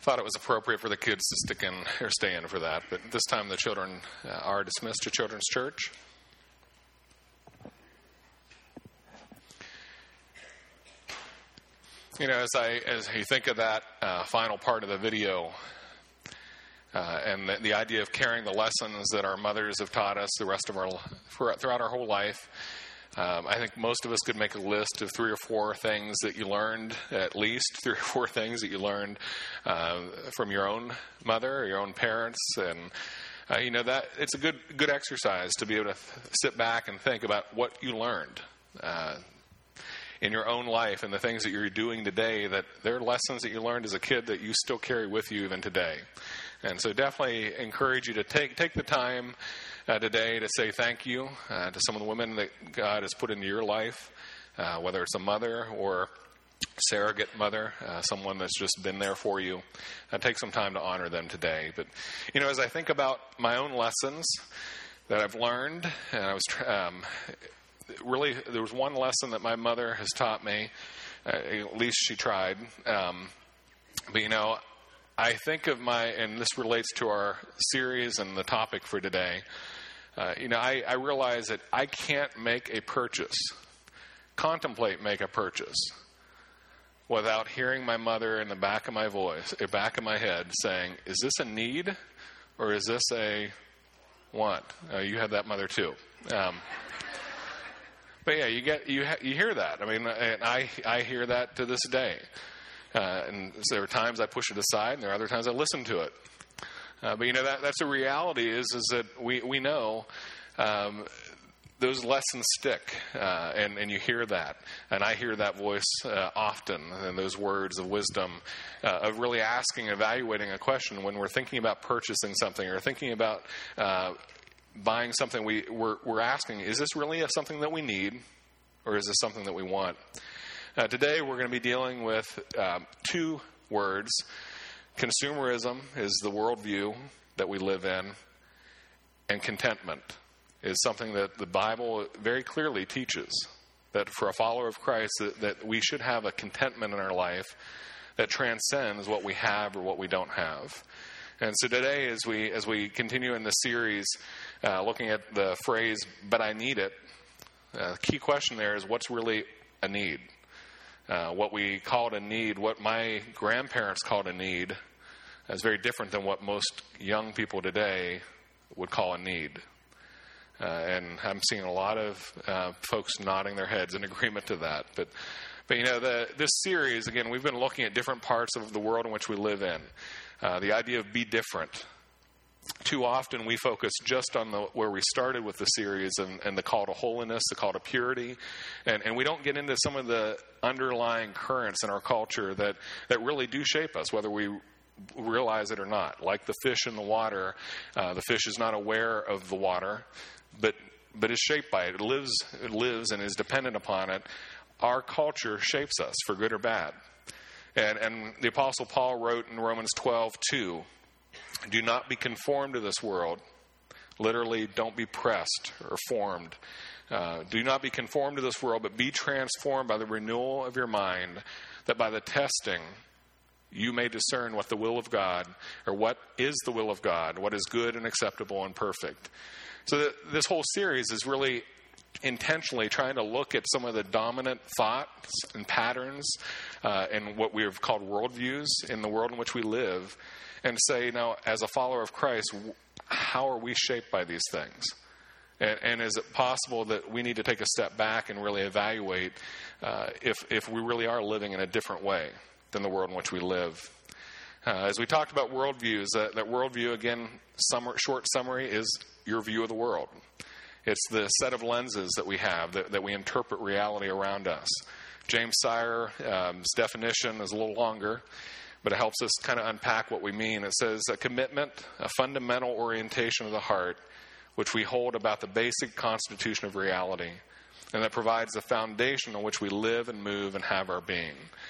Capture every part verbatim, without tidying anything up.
thought it was appropriate for the kids to stick in or stay in for that. But this time the children uh, are dismissed to Children's Church. You know, as I as you think of that uh, final part of the video, uh, and the, the idea of carrying the lessons that our mothers have taught us the rest of our throughout our whole life, um, I think most of us could make a list of three or four things that you learned, at least three or four things that you learned uh, from your own mother or your own parents, and uh, you know that it's a good good exercise to be able to sit back and think about what you learned Uh, in your own life and the things that you're doing today, that there are lessons that you learned as a kid that you still carry with you even today. And so definitely encourage you to take take the time uh, today to say thank you uh, to some of the women that God has put into your life, uh, whether it's a mother or surrogate mother, uh, someone that's just been there for you. Uh, take some time to honor them today. But, you know, as I think about my own lessons that I've learned, and I was um, really, there was one lesson that my mother has taught me, uh, at least she tried. Um, but, you know, I think of my, and this relates to our series and the topic for today, uh, you know, I, I realize that I can't make a purchase, contemplate make a purchase, without hearing my mother in the back of my voice, the back of my head saying, is this a need or is this a want? Uh, you had that mother too. Um But yeah, you get you ha- you hear that. I mean, and I I hear that to this day. Uh, and there are times I push it aside, and there are other times I listen to it. Uh, but you know that that's the reality is is that we we know um, those lessons stick, uh, and and you hear that, and I hear that voice uh, often, and those words of wisdom uh, of really asking, evaluating a question when we're thinking about purchasing something or thinking about Uh, buying something, we, we're, we're asking, is this really a, something that we need, or is this something that we want? Uh, today, we're going to be dealing with um, two words. Consumerism is the worldview that we live in, and contentment is something that the Bible very clearly teaches, that for a follower of Christ, that, that we should have a contentment in our life that transcends what we have or what we don't have. And so today, as we as we continue in the series, uh, looking at the phrase, but I need it, uh, the key question there is, what's really a need? Uh, what we called a need, what my grandparents called a need, is very different than what most young people today would call a need. Uh, and I'm seeing a lot of uh, folks nodding their heads in agreement to that. But, but you know, the, this series, again, we've been looking at different parts of the world in which we live in. Uh, the idea of be different. Too often we focus just on the, where we started with the series and, and the call to holiness, the call to purity, and, and we don't get into some of the underlying currents in our culture that, that really do shape us, whether we realize it or not. Like the fish in the water, uh, the fish is not aware of the water, but but is shaped by it. It lives, it lives and is dependent upon it. Our culture shapes us for good or bad. And, and the Apostle Paul wrote in Romans twelve two, do not be conformed to this world. Literally, don't be pressed or formed. Uh, do not be conformed to this world, but be transformed by the renewal of your mind, that by the testing you may discern what the will of God, or what is the will of God, what is good and acceptable and perfect. So that this whole series is really intentionally trying to look at some of the dominant thoughts and patterns uh, and what we have called worldviews in the world in which we live, and say, you know, as a follower of Christ, how are we shaped by these things? And, and is it possible that we need to take a step back and really evaluate uh, if if we really are living in a different way than the world in which we live? Uh, as we talked about worldviews, that, that worldview, again, summer, short summary, is your view of the world. It's the set of lenses that we have that, that we interpret reality around us. James Sire's um, definition is a little longer, but it helps us kind of unpack what we mean. It says a commitment, a fundamental orientation of the heart, which we hold about the basic constitution of reality, and that provides the foundation on which we live and move and have our being.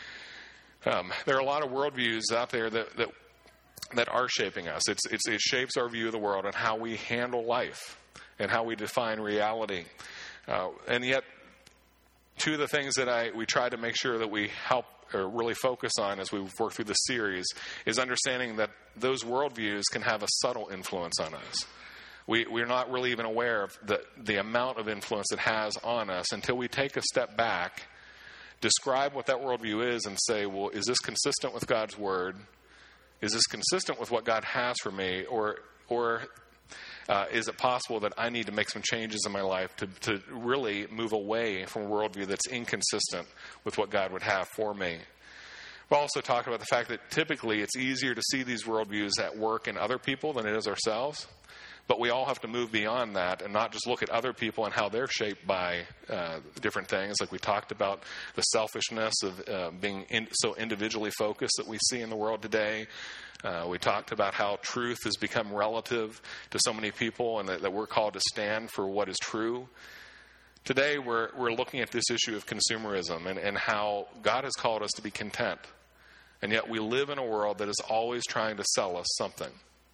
Um, there are a lot of worldviews out there that that, that are shaping us. It's, it's, it shapes our view of the world and how we handle life and how we define reality. Uh, and yet, two of the things that I we try to make sure that we help or really focus on as we work through this series is understanding that those worldviews can have a subtle influence on us. We, we're not really even aware of the, the amount of influence it has on us until we take a step back, describe what that worldview is, and say, well, is this consistent with God's Word? Is this consistent with what God has for me? Or, or uh, is it possible that I need to make some changes in my life to, to really move away from a worldview that's inconsistent with what God would have for me? We've also talked about the fact that typically it's easier to see these worldviews at work in other people than it is ourselves. But we all have to move beyond that and not just look at other people and how they're shaped by uh, different things. Like we talked about the selfishness of uh, being in, so individually focused that we see in the world today. Uh, we talked about how truth has become relative to so many people and that, that we're called to stand for what is true. Today we're, we're looking at this issue of consumerism and, and how God has called us to be content. And yet we live in a world that is always trying to sell us something.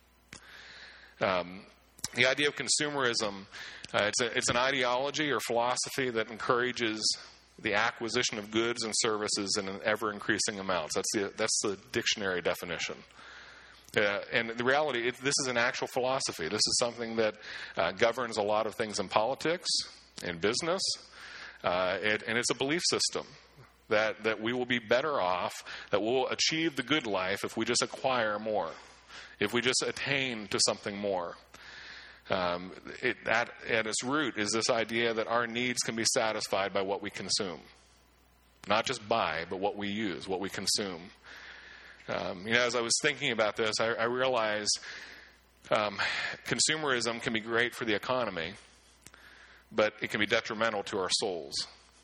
Um, The idea of consumerism, uh, it's, a, it's an ideology or philosophy that encourages the acquisition of goods and services in an ever-increasing amounts. That's the, that's the dictionary definition. Uh, and the reality, it, this is an actual philosophy. This is something that uh, governs a lot of things in politics, in business, uh, it, and it's a belief system that, that we will be better off, that we'll achieve the good life if we just acquire more, if we just attain to something more. Um, it, that, at its root is this idea that our needs can be satisfied by what we consume. Not just buy, but what we use, what we consume. Um, you know, as I was thinking about this, I, I realized um, consumerism can be great for the economy, but it can be detrimental to our souls.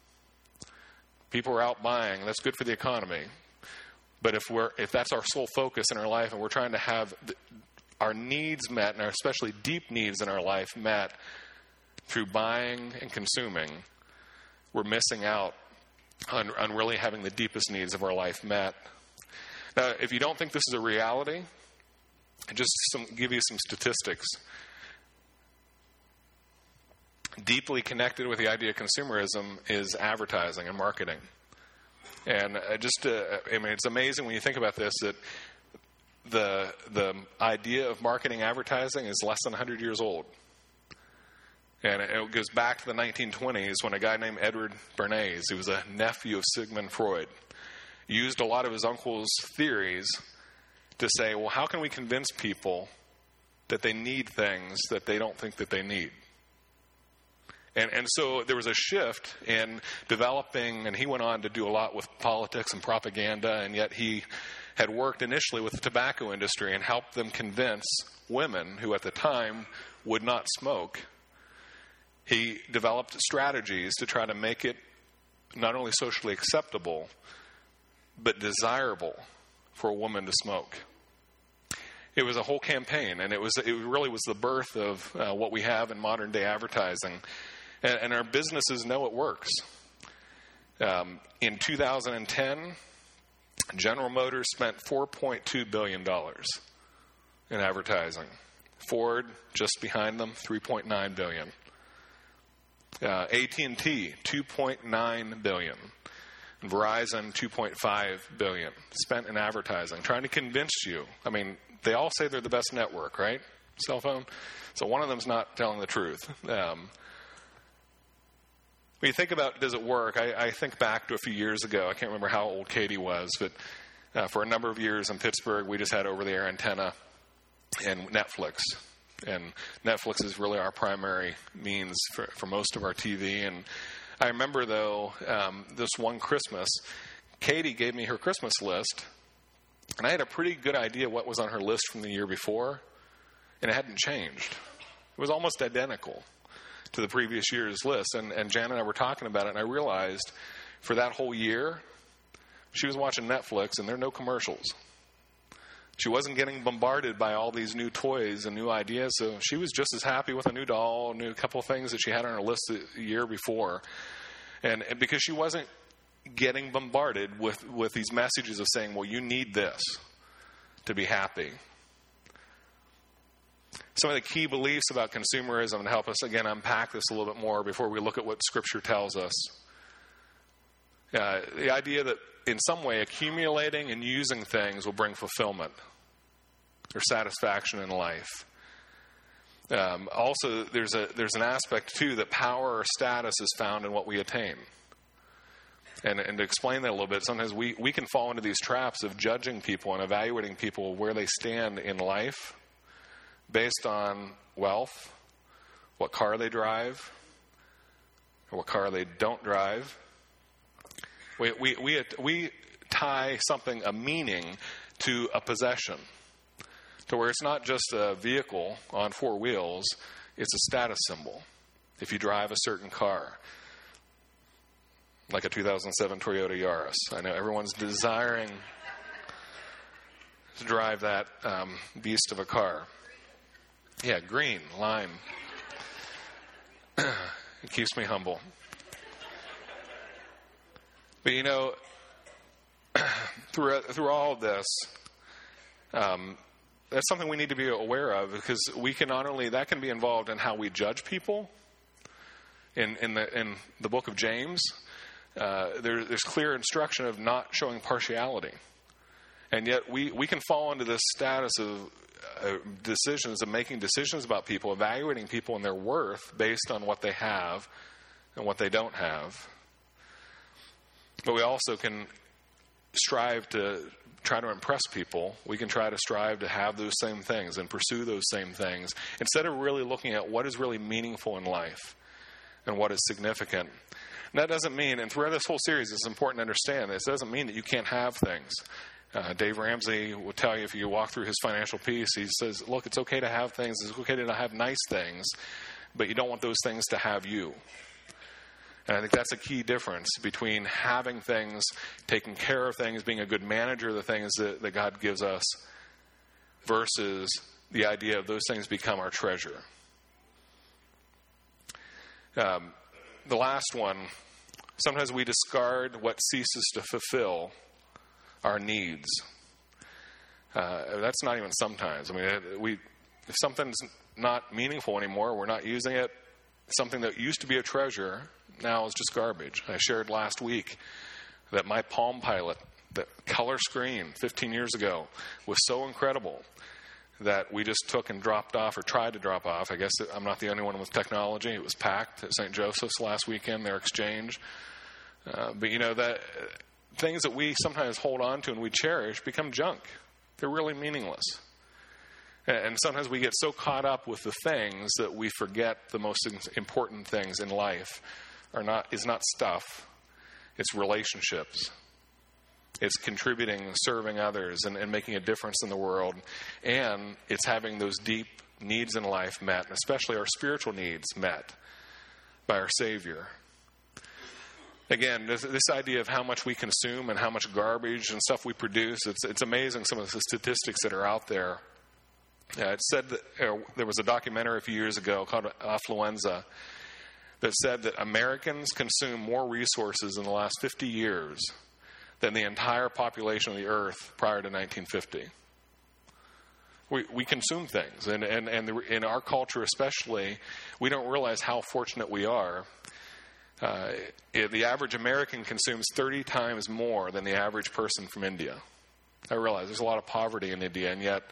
People are out buying, that's good for the economy. But if we're if that's our sole focus in our life and we're trying to have the, our needs met, and our especially deep needs in our life met through buying and consuming, we're missing out on, on really having the deepest needs of our life met. Now, if you don't think this is a reality, just some, give you some statistics. Deeply connected with the idea of consumerism is advertising and marketing. And just, uh, I mean, it's amazing when you think about this that The the idea of marketing advertising is less than one hundred years old. And it goes back to the nineteen twenties when a guy named Edward Bernays, who was a nephew of Sigmund Freud, used a lot of his uncle's theories to say, well, how can we convince people that they need things that they don't think that they need? And, and so there was a shift in developing, and he went on to do a lot with politics and propaganda, and yet he had worked initially with the tobacco industry and helped them convince women who at the time would not smoke. He developed strategies to try to make it not only socially acceptable, but desirable for a woman to smoke. It was a whole campaign, and it was it really was the birth of uh, what we have in modern day advertising. And, and our businesses know it works. Um, in two thousand ten, General Motors spent four point two billion dollars in advertising. Ford, just behind them, three point nine billion dollars. Uh, A T and T, two point nine billion dollars. Verizon, two point five billion dollars spent in advertising, trying to convince you. I mean, they all say they're the best network, right? Cell phone. So one of them's not telling the truth. Um, When you think about, does it work, I, I think back to a few years ago. I can't remember how old Katie was, but uh, for a number of years in Pittsburgh, we just had over-the-air antenna and Netflix. And Netflix is really our primary means for, for most of our T V. And I remember, though, um, this one Christmas, Katie gave me her Christmas list, and I had a pretty good idea what was on her list from the year before, and it hadn't changed. It was almost identical to the previous year's list. And, and Jan and I were talking about it, and I realized for that whole year, she was watching Netflix, and there are no commercials. She wasn't getting bombarded by all these new toys and new ideas, so she was just as happy with a new doll, a new couple of things that she had on her list the year before. And, and because she wasn't getting bombarded with, with these messages of saying, well, you need this to be happy. Some of the key beliefs about consumerism, to help us, again, unpack this a little bit more before we look at what Scripture tells us. Uh, the idea that in some way accumulating and using things will bring fulfillment or satisfaction in life. Um, also, there's a there's an aspect, too, that power or status is found in what we attain. And, and to explain that a little bit, sometimes we, we can fall into these traps of judging people and evaluating people where they stand in life based on wealth, what car they drive, or what car they don't drive. We, we, we, we tie something, a meaning, to a possession, to where it's not just a vehicle on four wheels, it's a status symbol. If you drive a certain car, like a two thousand seven Toyota Yaris. I know everyone's desiring to drive that um, beast of a car. Yeah, green, lime. It keeps me humble. But you know, through through all of this, um, that's something we need to be aware of, because we can not only that can be involved in how we judge people. In in the in the book of James, uh, there, there's clear instruction of not showing partiality, and yet we, we can fall into this status of uh, decisions of making decisions about people, evaluating people and their worth based on what they have and what they don't have. But we also can strive to try to impress people. We can try to strive to have those same things and pursue those same things instead of really looking at what is really meaningful in life and what is significant. And that doesn't mean, and throughout this whole series, it's important to understand this, doesn't mean that you can't have things. Uh, Dave Ramsey will tell you, if you walk through his financial piece, he says, look, it's okay to have things, it's okay to have nice things, but you don't want those things to have you. And I think that's a key difference between having things, taking care of things, being a good manager of the things that, that God gives us, versus the idea of those things become our treasure. Um, the last one, sometimes we discard what ceases to fulfill our needs. Uh, that's not even sometimes. I mean, we if something's not meaningful anymore, we're not using it. Something that used to be a treasure now is just garbage. I shared last week that my Palm Pilot, the color screen fifteen years ago, was so incredible that we just took and dropped off, or tried to drop off. I guess I'm not the only one with technology. It was packed at Saint Joseph's last weekend, their exchange. Uh, but, you know, that things that we sometimes hold on to and we cherish become junk. They're really meaningless. And sometimes we get so caught up with the things that we forget the most important things in life are not is not stuff. It's relationships. It's contributing, serving others, and, and making a difference in the world. And it's having those deep needs in life met, and especially our spiritual needs met by our Savior. Again, this, this idea of how much we consume and how much garbage and stuff we produce, it's, it's amazing some of the statistics that are out there. Uh, it said that uh, there was a documentary a few years ago called Affluenza that said that Americans consume more resources in the last fifty years than the entire population of the earth prior to nineteen fifty. We, we consume things, and, and, and the, in our culture especially, we don't realize how fortunate we are. Uh, it, the average American consumes thirty times more than the average person from India. I realize there's a lot of poverty in India, and yet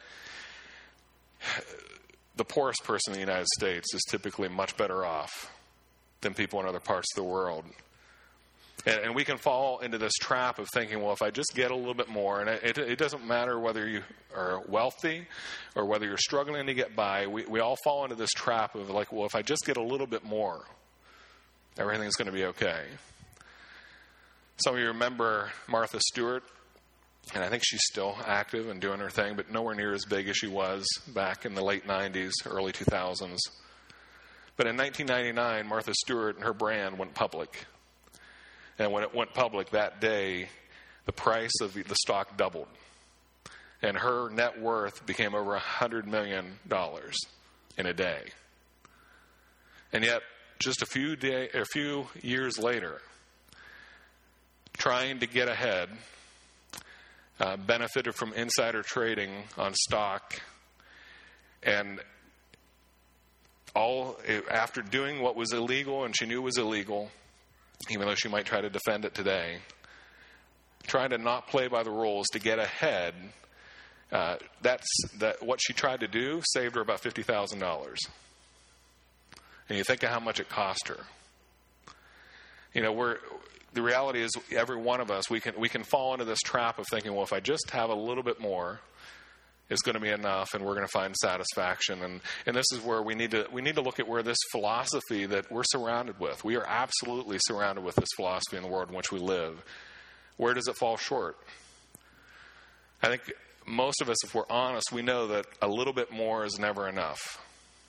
the poorest person in the United States is typically much better off than people in other parts of the world. And, and we can fall into this trap of thinking, well, if I just get a little bit more, and it, it doesn't matter whether you are wealthy or whether you're struggling to get by, we, we all fall into this trap of like, well, if I just get a little bit more, everything's going to be okay. Some of you remember Martha Stewart. And I think she's still active and doing her thing, but nowhere near as big as she was back in the late nineties, early two thousands. But in nineteen ninety-nine, Martha Stewart and her brand went public. And when it went public that day, the price of the stock doubled. And her net worth became over one hundred million dollars in a day. And yet, just a few day, a few years later, trying to get ahead, Uh, benefited from insider trading on stock, and all after doing what was illegal and she knew was illegal, even though she might try to defend it today, trying to not play by the rules to get ahead, uh, that's that. What she tried to do saved her about fifty thousand dollars. And you think of how much it cost her. You know, we're the reality is every one of us, we can we can fall into this trap of thinking, well, if I just have a little bit more, it's going to be enough, and we're going to find satisfaction. And and this is where we need to we need to look at where this philosophy that we're surrounded with. We are absolutely surrounded with this philosophy in the world in which we live. Where does it fall short? I think most of us, if we're honest, we know that a little bit more is never enough.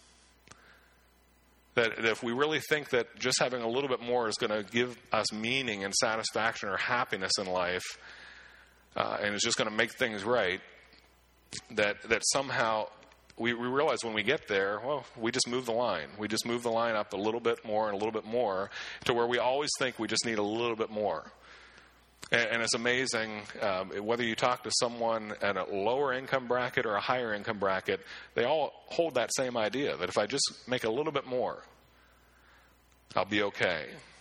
That if we really think that just having a little bit more is going to give us meaning and satisfaction or happiness in life, uh, and it's just going to make things right, that that somehow we, we realize when we get there, well, we just move the line. We just move the line up a little bit more and a little bit more to where we always think we just need a little bit more. And, and it's amazing, um, whether you talk to someone at a lower income bracket or a higher income bracket, they all hold that same idea, that if I just make a little bit more, I'll be okay.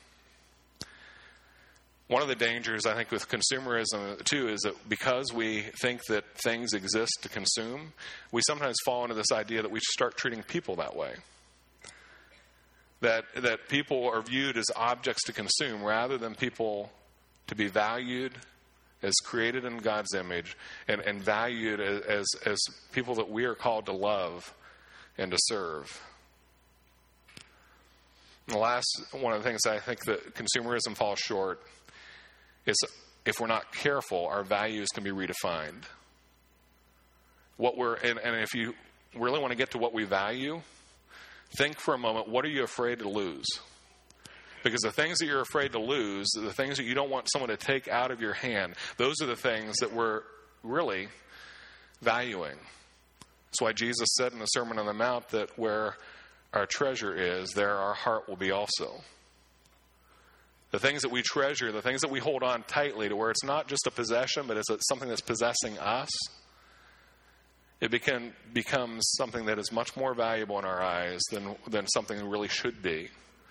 One of the dangers, I think, with consumerism, too, is that because we think that things exist to consume, we sometimes fall into this idea that we start treating people that way. That that people are viewed as objects to consume rather than people to be valued as created in God's image and, and valued as, as, as people that we are called to love and to serve. And the last one of the things I think that consumerism falls short is if we're not careful, our values can be redefined. What we're and, and if you really want to get to what we value, think for a moment, what are you afraid to lose? Because the things that you're afraid to lose, the things that you don't want someone to take out of your hand, those are the things that we're really valuing. That's why Jesus said in the Sermon on the Mount that where our treasure is, there our heart will be also. The things that we treasure, the things that we hold on tightly to where it's not just a possession, but it's something that's possessing us, it became, becomes something that is much more valuable in our eyes than, than something it really should be.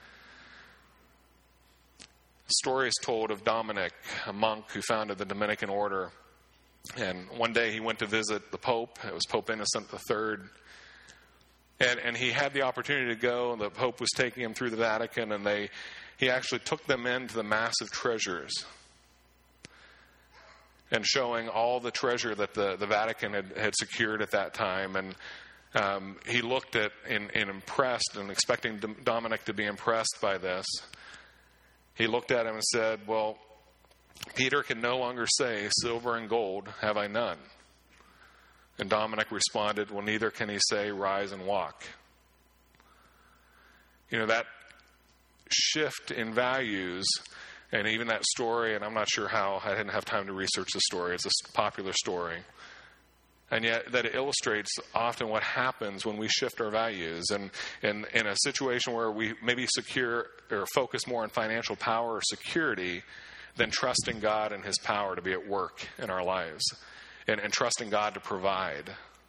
Story is told of Dominic, a monk who founded the Dominican order. And one day he went to visit the Pope. It was Pope Innocent the Third. And, and he had the opportunity to go, and the Pope was taking him through the Vatican, and they he actually took them into the massive treasures and showing all the treasure that the, the Vatican had, had secured at that time. And um, he looked at and, and impressed and expecting Dominic to be impressed by this. He looked at him and said, well, Peter can no longer say, silver and gold have I none. And Dominic responded, well, neither can he say, rise and walk. You know, that shift in values, and even that story, and I'm not sure how, I didn't have time to research the story. It's a popular story. And yet that it illustrates often what happens when we shift our values. And in in a situation where we maybe secure or focus more on financial power or security than trusting God and his power to be at work in our lives. And, and trusting God to provide.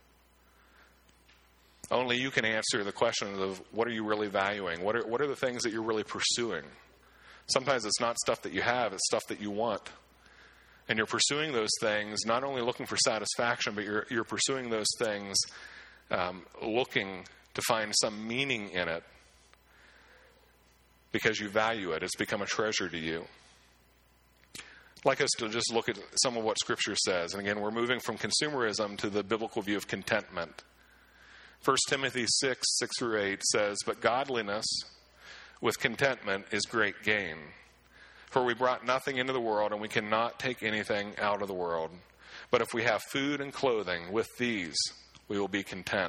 Only you can answer the question of what are you really valuing? What are, what are the things that you're really pursuing? Sometimes it's not stuff that you have, it's stuff that you want. And you're pursuing those things, not only looking for satisfaction, but you're, you're pursuing those things um, looking to find some meaning in it because you value it. It's become a treasure to you. I'd like us to just look at some of what Scripture says. And again, we're moving from consumerism to the biblical view of contentment. First Timothy six, six through eight says, but godliness with contentment is great gain. For we brought nothing into the world, and we cannot take anything out of the world. But if we have food and clothing, with these we will be content.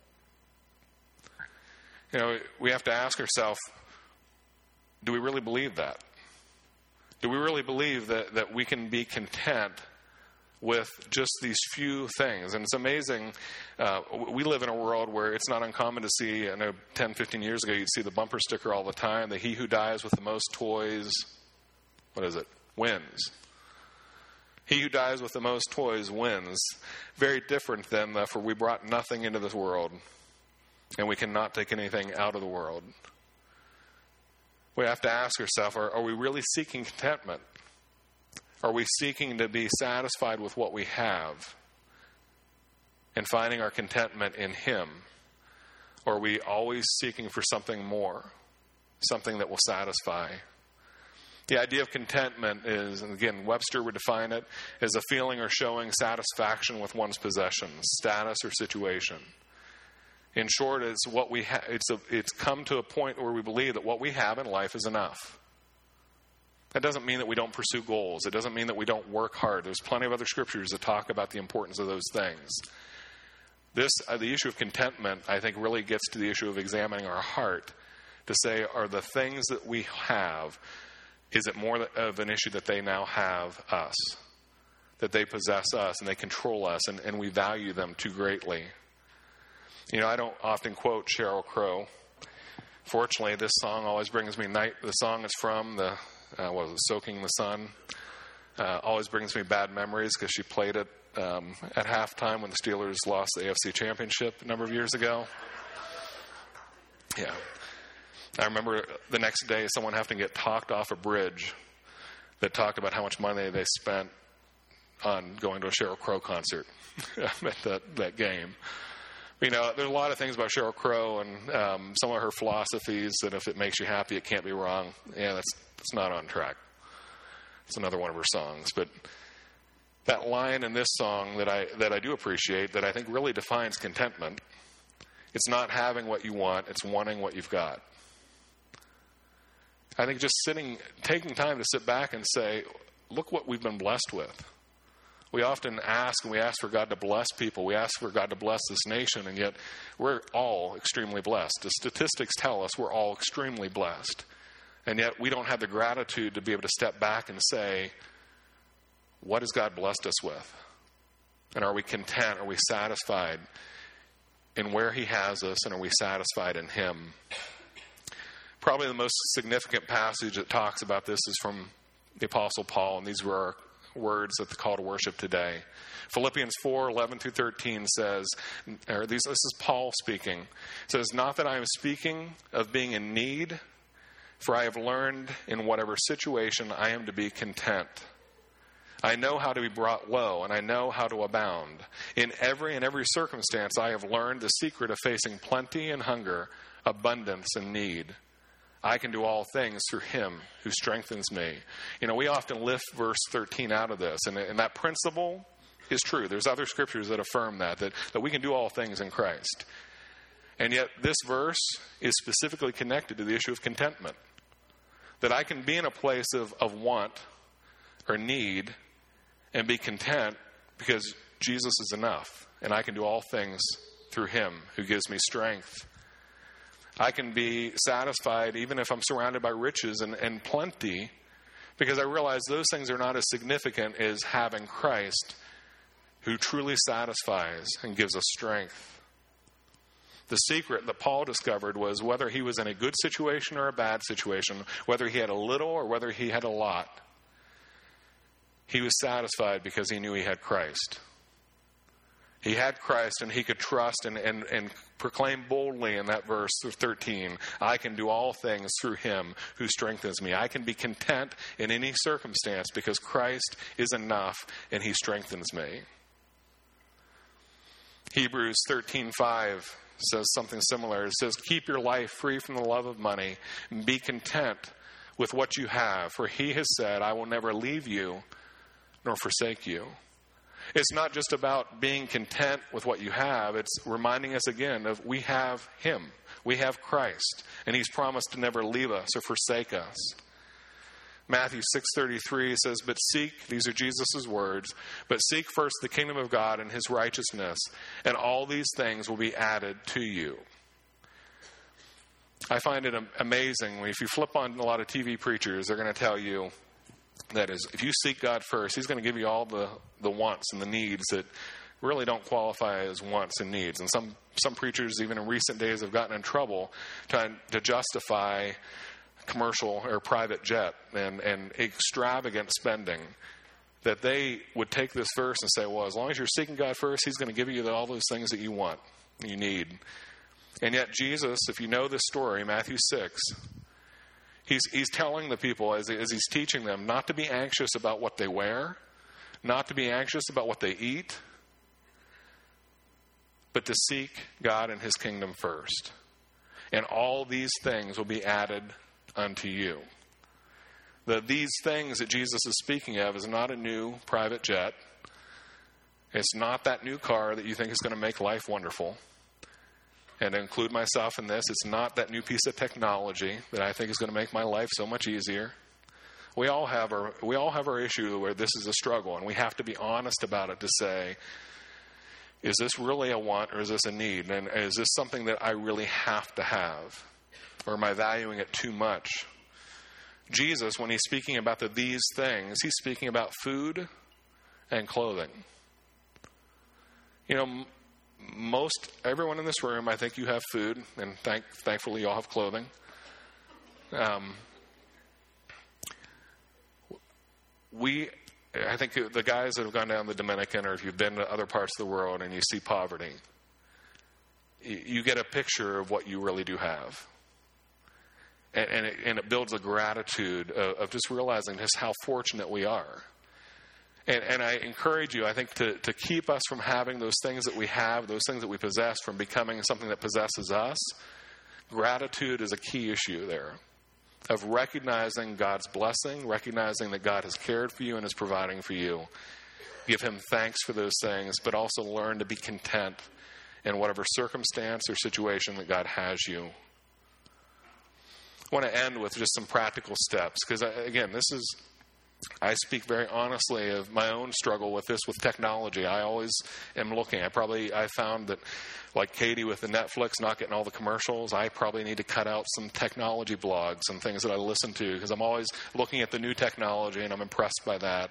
You know, we have to ask ourselves, do we really believe that? Do we really believe that, that we can be content with just these few things? And it's amazing. Uh, we live in a world where it's not uncommon to see, I know ten, fifteen years ago, you'd see the bumper sticker all the time, that he who dies with the most toys, what is it? Wins. He who dies with the most toys wins. Very different than the, for we brought nothing into this world, and we cannot take anything out of the world. we have to ask ourselves, are, are we really seeking contentment? Are we seeking to be satisfied with what we have and finding our contentment in Him? Or are we always seeking for something more, something that will satisfy? The idea of contentment is, and again, Webster would define it as a feeling or showing satisfaction with one's possessions, status, or situation. In short, it's what we ha- it's a, it's come to a point where we believe that what we have in life is enough. That doesn't mean that we don't pursue goals. It doesn't mean that we don't work hard. There's plenty of other scriptures that talk about the importance of those things. This, uh, the issue of contentment, I think, really gets to the issue of examining our heart to say, are the things that we have, is it more of an issue that they now have us, that they possess us and they control us, and, and we value them too greatly? You know, I don't often quote Sheryl Crow. Fortunately, this song always brings me night. The song is from the uh, what was it, Soaking in the Sun. Uh, always brings me bad memories because she played it um, at halftime when the Steelers lost the A F C Championship a number of years ago. Yeah, I remember the next day someone having to get talked off a bridge that talked about how much money they spent on going to a Sheryl Crow concert at that, that game. You know, there's a lot of things about Sheryl Crow and um, some of her philosophies that if it makes you happy, it can't be wrong. Yeah, that's that's not on track. It's another one of her songs. But that line in this song that I that I do appreciate, that I think really defines contentment, it's not having what you want, it's wanting what you've got. I think just sitting, taking time to sit back and say, look what we've been blessed with. We often ask, and we ask for God to bless people. We ask for God to bless this nation, and yet we're all extremely blessed. The statistics tell us we're all extremely blessed. And yet we don't have the gratitude to be able to step back and say, what has God blessed us with? And are we content? Are we satisfied in where He has us? And are we satisfied in Him? Probably the most significant passage that talks about this is from the Apostle Paul, and these were our words at the call to worship today. Philippians four, eleven through thirteen says, or these, this is Paul speaking. It says, not that I am speaking of being in need, for I have learned in whatever situation I am to be content. I know how to be brought low, and I know how to abound. In every and every circumstance I have learned the secret of facing plenty and hunger, abundance and need. I can do all things through Him who strengthens me. You know, we often lift verse thirteen out of this, and, and that principle is true. There's other scriptures that affirm that, that, that we can do all things in Christ. And yet this verse is specifically connected to the issue of contentment. That I can be in a place of, of want or need and be content because Jesus is enough, and I can do all things through Him who gives me strength. I can be satisfied even if I'm surrounded by riches and, and plenty, because I realize those things are not as significant as having Christ who truly satisfies and gives us strength. The secret that Paul discovered was whether he was in a good situation or a bad situation, whether he had a little or whether he had a lot, he was satisfied because he knew he had Christ. He had Christ, and he could trust and, and, and proclaim boldly in that verse thirteen, I can do all things through Him who strengthens me. I can be content in any circumstance because Christ is enough and He strengthens me. Hebrews thirteen five says something similar. It says, keep your life free from the love of money and be content with what you have. For He has said, I will never leave you nor forsake you. It's not just about being content with what you have. It's reminding us again of we have Him. We have Christ. And He's promised to never leave us or forsake us. Matthew six thirty-three says, but seek, these are Jesus' words, but seek first the kingdom of God and His righteousness, and all these things will be added to you. I find it amazing. If you flip on a lot of T V preachers, they're going to tell you, that is, if you seek God first, He's going to give you all the, the wants and the needs that really don't qualify as wants and needs. And some, some preachers, even in recent days, have gotten in trouble trying to justify commercial or private jet and, and extravagant spending. That they would take this verse and say, well, as long as you're seeking God first, He's going to give you all those things that you want, you need. And yet Jesus, if you know this story, Matthew six, He's, he's telling the people as, as he's teaching them not to be anxious about what they wear, not to be anxious about what they eat, but to seek God and his kingdom first. And all these things will be added unto you. The, these things that Jesus is speaking of is not a new private jet. It's not that new car that you think is going to make life wonderful. And to include myself in this, it's not that new piece of technology that I think is going to make my life so much easier. We all have our we all have our issue where this is a struggle, and we have to be honest about it to say, is this really a want or is this a need? And is this something that I really have to have? Or am I valuing it too much? Jesus, when he's speaking about the these things, he's speaking about food and clothing. You know, most, everyone in this room, I think you have food, and thank, thankfully you all have clothing. Um, we, I think the guys that have gone down the Dominican, or if you've been to other parts of the world and you see poverty, you, you get a picture of what you really do have. And, and, it, and it builds a gratitude of, of just realizing just how fortunate we are. And, and I encourage you, I think, to, to keep us from having those things that we have, those things that we possess, from becoming something that possesses us. Gratitude is a key issue there, of recognizing God's blessing, recognizing that God has cared for you and is providing for you. Give him thanks for those things, but also learn to be content in whatever circumstance or situation that God has you. I want to end with just some practical steps, because, again, this is... I speak very honestly of my own struggle with this, with technology. I always am looking. I probably, I found that, like Katie with the Netflix, not getting all the commercials, I probably need to cut out some technology blogs and things that I listen to, because I'm always looking at the new technology and I'm impressed by that.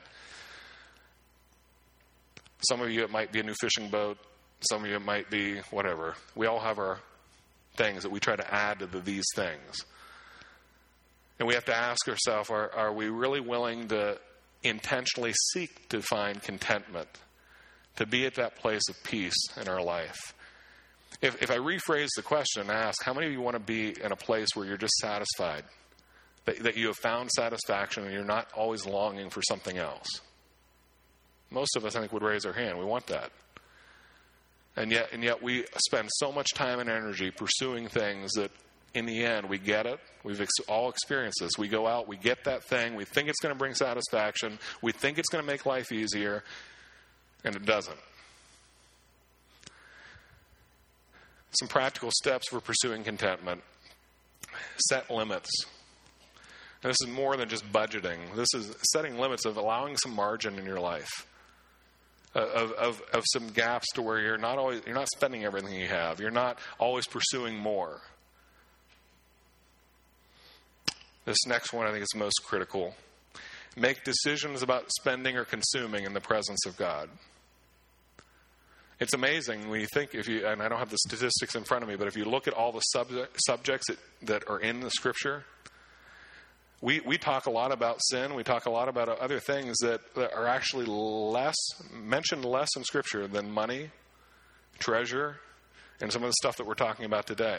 Some of you, it might be a new fishing boat. Some of you, it might be whatever. We all have our things that we try to add to the, these things. And we have to ask ourselves, are, are we really willing to intentionally seek to find contentment, to be at that place of peace in our life? If, if I rephrase the question and ask, how many of you want to be in a place where you're just satisfied, that, that you have found satisfaction and you're not always longing for something else? Most of us, I think, would raise our hand. We want that. And yet, and yet we spend so much time and energy pursuing things that in the end, we get it. We've ex- all experienced this. We go out, we get that thing, we think it's going to bring satisfaction, we think it's going to make life easier, and it doesn't. Some practical steps for pursuing contentment. Set limits. And this is more than just budgeting. This is setting limits of allowing some margin in your life. Of, of, of some gaps to where you're not always, you're not spending everything you have. You're not always pursuing more. This next one I think is most critical. Make decisions about spending or consuming in the presence of God. It's amazing when you think, if you, and I don't have the statistics in front of me, but if you look at all the subject, subjects that, that are in the Scripture, we, we talk a lot about sin. We talk a lot about other things that, that are actually less, mentioned less in Scripture than money, treasure, and some of the stuff that we're talking about today.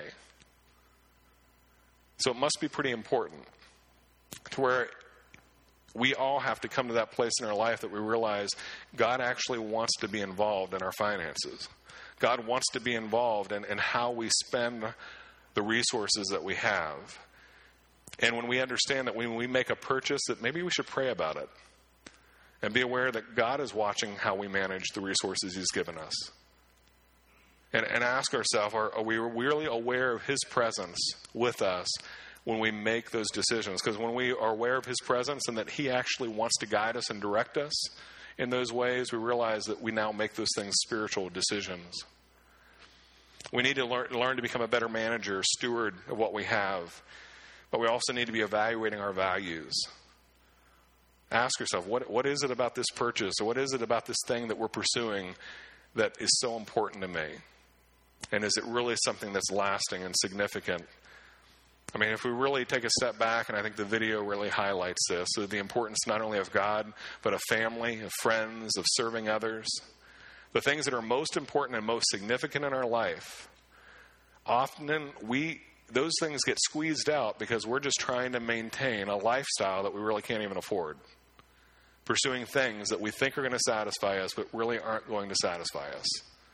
So it must be pretty important, to where we all have to come to that place in our life that we realize God actually wants to be involved in our finances. God wants to be involved in, in how we spend the resources that we have. And when we understand that when we make a purchase, that maybe we should pray about it and be aware that God is watching how we manage the resources he's given us. And, and ask ourselves, are, are we really aware of his presence with us when we make those decisions? Because when we are aware of his presence and that he actually wants to guide us and direct us in those ways, we realize that we now make those things spiritual decisions. We need to learn, learn to become a better manager, steward of what we have. But we also need to be evaluating our values. Ask yourself, what, what is it about this purchase, or what is it about this thing that we're pursuing that is so important to me? And is it really something that's lasting and significant? I mean, if we really take a step back, and I think the video really highlights this, so the importance not only of God, but of family, of friends, of serving others. The things that are most important and most significant in our life, often we those things get squeezed out because we're just trying to maintain a lifestyle that we really can't even afford. Pursuing things that we think are going to satisfy us, but really aren't going to satisfy us.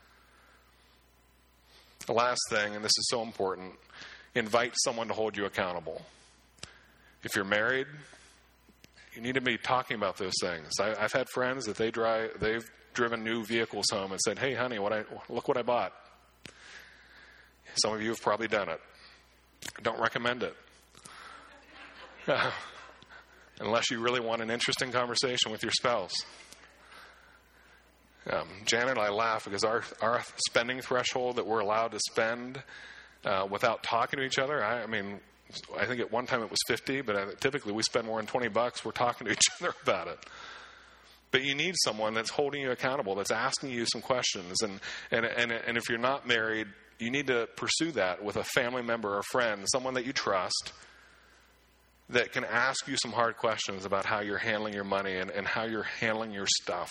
The last thing, and this is so important, invite someone to hold you accountable. If you're married, you need to be talking about those things. I, I've had friends that they drive, they've driven new vehicles home and said, "Hey, honey, what I look what I bought." Some of you have probably done it. I don't recommend it. Uh, unless you really want an interesting conversation with your spouse. Um, Janet and I laugh because our, our spending threshold that we're allowed to spend uh, without talking to each other, I, I mean, I think at one time it was fifty, but I, typically we spend more than twenty bucks. We're talking to each other about it. But you need someone that's holding you accountable, that's asking you some questions. And, and, and, and if you're not married, you need to pursue that with a family member or friend, someone that you trust, that can ask you some hard questions about how you're handling your money and, and how you're handling your stuff.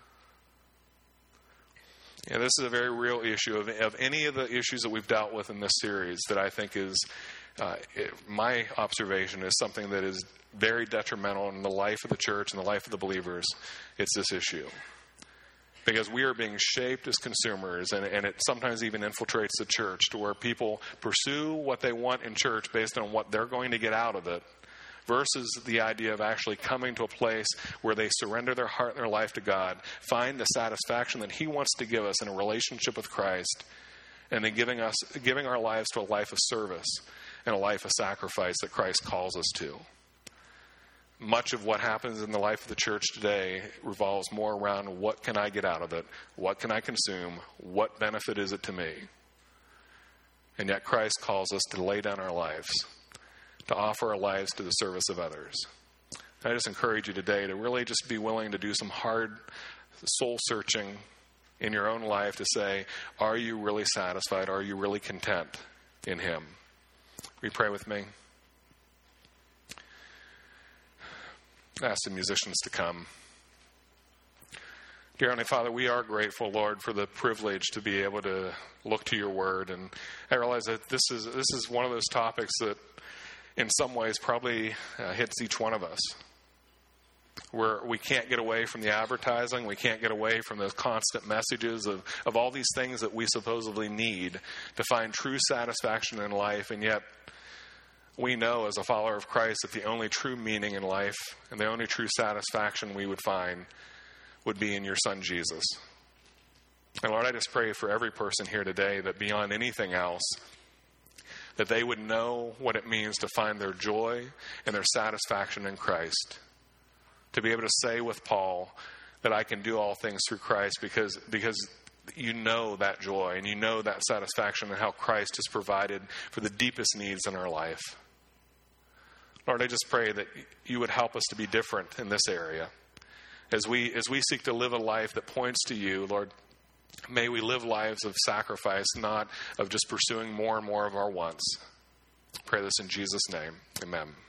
And this is a very real issue of, of any of the issues that we've dealt with in this series that I think is, uh, it, my observation is something that is very detrimental in the life of the church and the life of the believers. It's this issue. Because we are being shaped as consumers, and, and it sometimes even infiltrates the church to where people pursue what they want in church based on what they're going to get out of it, versus the idea of actually coming to a place where they surrender their heart and their life to God, find the satisfaction that He wants to give us in a relationship with Christ, and then giving us, giving our lives to a life of service and a life of sacrifice that Christ calls us to. Much of what happens in the life of the church today revolves more around what can I get out of it? What can I consume? What benefit is it to me? And yet Christ calls us to lay down our lives, to offer our lives to the service of others. I just encourage you today to really just be willing to do some hard soul searching in your own life to say, are you really satisfied? Are you really content in Him? Will you pray with me? I ask the musicians to come. Dear Heavenly Father, we are grateful, Lord, for the privilege to be able to look to your word. And I realize that this is this is one of those topics that in some ways probably uh, hits each one of us. Where we can't get away from the advertising. We can't get away from those constant messages of, of all these things that we supposedly need to find true satisfaction in life. And yet we know as a follower of Christ that the only true meaning in life and the only true satisfaction we would find would be in your Son, Jesus. And Lord, I just pray for every person here today that beyond anything else, that they would know what it means to find their joy and their satisfaction in Christ. To be able to say with Paul that I can do all things through Christ because, because you know that joy and you know that satisfaction and how Christ has provided for the deepest needs in our life. Lord, I just pray that you would help us to be different in this area. As we as we seek to live a life that points to you, Lord, may we live lives of sacrifice, not of just pursuing more and more of our wants. I pray this in Jesus' name. Amen.